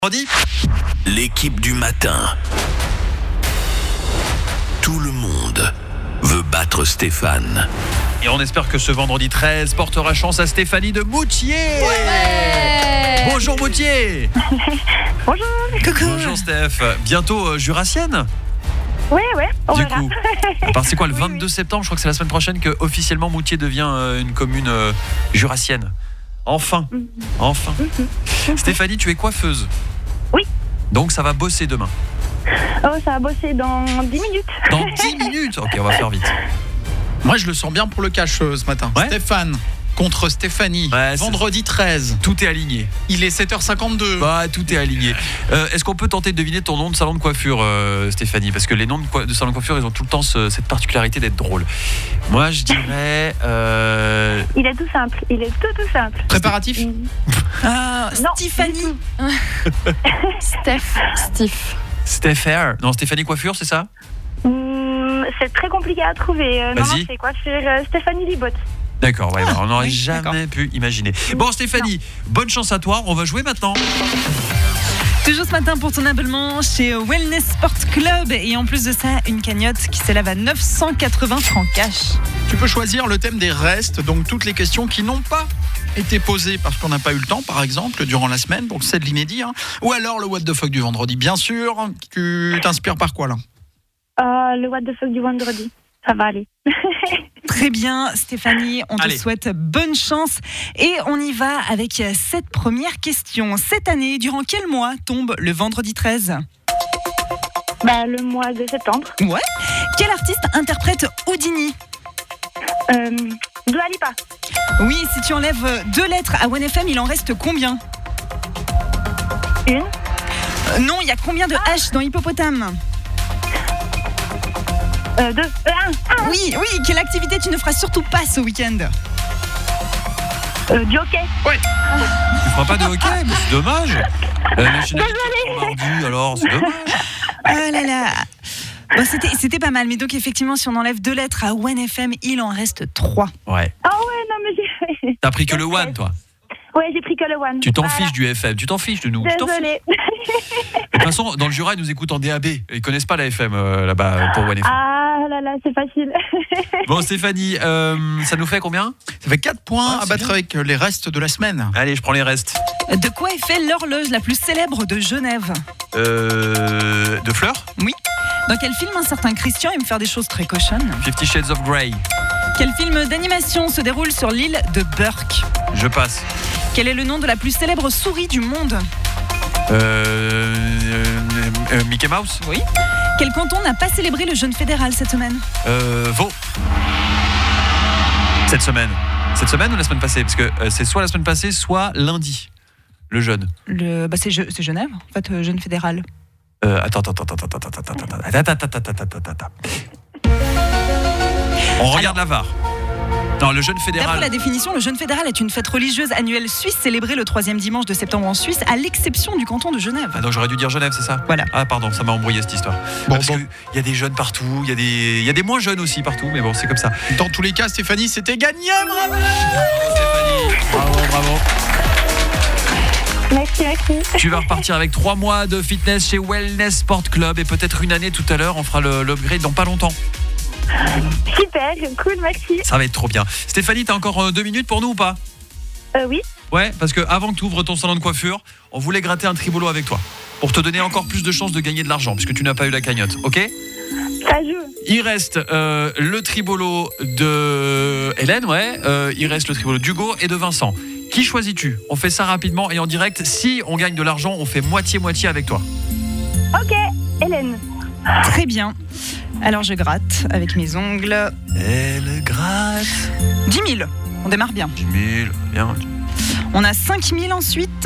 Vendredi. L'équipe du matin. Tout le monde veut battre Stéphane. Et on espère que ce vendredi 13 portera chance à Stéphanie de Moutier. Ouais. Bonjour Moutier. Bonjour. Coucou. Bonjour Steph. Bientôt Jurassienne. Ouais, on Du verra. coup, c'est quoi le Oui, 22 septembre, je crois que c'est la semaine prochaine que officiellement Moutier devient une commune jurassienne. Enfin. Stéphanie, tu es coiffeuse. Oui. Donc ça va bosser demain. Oh, ça va bosser dans 10 minutes. Dans 10 minutes. Ok, on va faire vite. Moi, je le sens bien pour le cash ce matin. Ouais. Stéphane contre Stéphanie. Ouais, vendredi 13. Tout est aligné. Il est 7h52. Bah, tout est aligné. Est-ce qu'on peut tenter de deviner ton nom de salon de coiffure, Stéphanie? Parce que les noms de salon de coiffure, ils ont tout le temps cette particularité d'être drôles. Moi, je dirais... Il est tout simple. Tout simple. Préparatif. Non, Stéphanie. Steve. Steph. Non, Stéphanie Coiffure, c'est ça? C'est très compliqué à trouver. Non, Vas-y. c'est coiffure Stéphanie Libotte. D'accord, ouais, on n'aurait oui, jamais pu imaginer. Bon, Stéphanie, bonne chance à toi. On va jouer maintenant. Toujours ce matin pour ton abonnement chez Wellness Sport Club. Et en plus de ça, une cagnotte qui s'élève à 980 francs cash. Tu peux choisir le thème des restes, donc toutes les questions qui n'ont pas été posées parce qu'on n'a pas eu le temps, par exemple, durant la semaine. Donc c'est de l'inédit. Ou alors le what the fuck du vendredi, bien sûr. Tu t'inspires par quoi là? Le what the fuck du vendredi. Ça va aller. Très bien, Stéphanie, on te Allez. souhaite bonne chance. Et on y va avec cette première question. Cette année, durant quel mois tombe le vendredi 13 ? Le mois de septembre. Ouais. Quel artiste interprète Houdini ? Dua Lipa. Oui, si tu enlèves 2 lettres à 1FM, il en reste combien ? Une. Non, il y a combien de H dans hippopotame ? 2. Un. Oui, quelle activité tu ne feras surtout pas ce week-end ? Du hockey. Tu feras pas de hockey, mais c'est dommage. Mardi, alors, c'est dommage. Oh là là. Bon, c'était pas mal, mais donc effectivement, si on enlève 2 lettres à 1FM, il en reste 3. Ouais. Oh ouais, non mais j'ai... T'as pris que le one, toi. Ouais, j'ai pris que le one. Tu t'en Voilà. fiches du FM, tu t'en fiches de nous. Tu t'en fiches. Désolée. De toute façon, dans le Jura, ils nous écoutent en DAB. Ils connaissent pas la FM là-bas pour 1FM. Ah là, c'est facile. Bon, Stéphanie, ça nous fait combien? Ça fait 4 points Ah, à c'est battre bien. avec les restes de la semaine. Allez, je prends les restes. De quoi est fait l'horloge la plus célèbre de Genève ? De fleurs? Oui. Dans quel film un certain Christian aime faire des choses très cochonnes ? 50 Shades of Grey. Quel film d'animation se déroule sur l'île de Burke ? Je passe. Quel est le nom de la plus célèbre souris du monde ? Mickey Mouse? Oui. Quel canton n'a pas célébré le jeûne fédéral cette semaine ? Vaud. Cette semaine. Cette semaine ou la semaine passée? Parce que c'est soit la semaine passée, soit lundi. Le jeûne. C'est Genève, en fait, jeûne fédéral. Attends. On regarde la VAR. Non, le jeûne D'après fédéral. la définition, le jeûne fédéral est une fête religieuse annuelle suisse célébrée le 3e dimanche de septembre en Suisse, à l'exception du canton de Genève. Ah donc j'aurais dû dire Genève, c'est ça? Voilà. Ah pardon, ça m'a embrouillé cette histoire. Bon, Parce bon. qu'il y a des jeunes partout, il y a des moins jeunes aussi partout, mais bon, c'est comme ça. Dans tous les cas, Stéphanie, c'était gagné. Bravo. Stéphanie, bravo. Merci. Tu vas repartir avec 3 mois de fitness chez Wellness Sport Club et peut-être une année tout à l'heure. On fera l'upgrade dans pas longtemps. Super, cool, merci. Ça va être trop bien. Stéphanie, t'as encore 2 minutes pour nous ou pas? Oui. Ouais, parce que avant que tu ouvres ton salon de coiffure, on voulait gratter un tribolo avec toi pour te donner encore plus de chances de gagner de l'argent puisque tu n'as pas eu la cagnotte, ok? Ça joue. Il reste le tribolo de Hélène, il reste le tribolo d'Hugo et de Vincent. Qui choisis-tu? On fait ça rapidement et en direct. Si on gagne de l'argent, on fait moitié-moitié avec toi. Ok, Hélène. Très bien. Alors je gratte avec mes ongles. Elle gratte. 10 000. On démarre bien. 10 000, bien. On a 5 000 ensuite.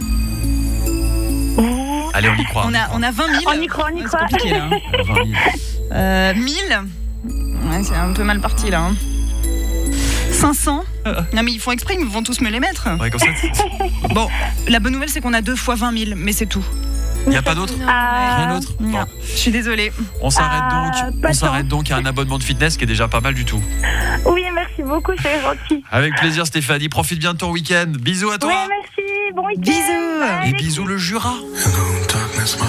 Allez, on y croit. On a 20 000. On y croit. Ouais, c'est compliqué là. 20 000. 1000. Ouais, c'est un peu mal parti là. 500. Non mais ils font exprès, ils vont tous me les mettre. Ouais, comme ça. Bon, la bonne nouvelle c'est qu'on a 2 fois 20 000, mais c'est tout. Il n'y a pas d'autre? Rien d'autre? Non, Bon. je suis désolée. On s'arrête pas donc à un abonnement de fitness qui est déjà pas mal du tout. Oui, merci beaucoup, c'est gentil. Avec plaisir Stéphanie, profite bien de ton week-end. Bisous à toi. Oui, merci. bon week-end. Bisous. Bye, Et les bisous le Jura. Hello, darkness, my